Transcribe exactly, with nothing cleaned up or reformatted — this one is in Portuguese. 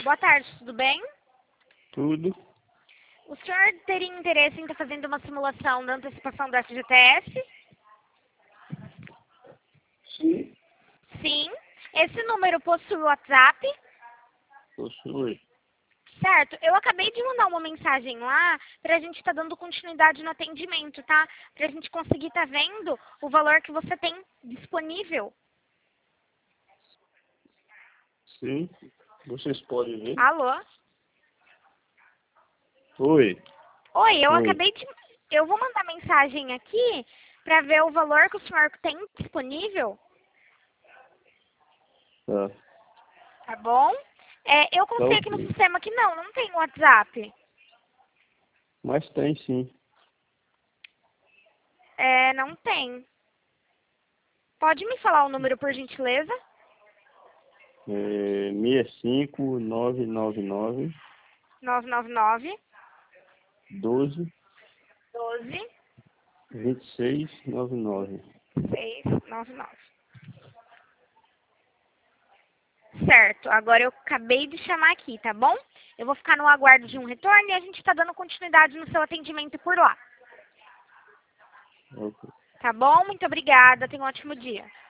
Boa tarde, tudo bem? Tudo. O senhor teria interesse em estar fazendo uma simulação da antecipação do F G T S? Sim. Sim. Esse número possui WhatsApp? Possui. Certo. Eu acabei de mandar uma mensagem lá para a gente estar dando continuidade no atendimento, tá? Para a gente conseguir estar vendo o valor que você tem disponível. Sim. Vocês podem ver? Alô? Oi. Oi, eu Oi. acabei de... Eu vou mandar mensagem aqui para ver o valor que o senhor tem disponível, Tá. tá bom? É, eu Tá consigo aqui no ok. sistema que não, não tem WhatsApp. Mas tem sim. É, não tem. Pode me falar o número, por gentileza? É seis cinco nove nove nove nove nove nove, doze doze, vinte e seis noventa e nove. seis nove nove. Certo, agora eu acabei de chamar aqui, tá bom? Eu vou ficar no aguardo de um retorno e a gente está dando continuidade no seu atendimento por lá. Ok. Tá bom? Muito obrigada, tenha um ótimo dia.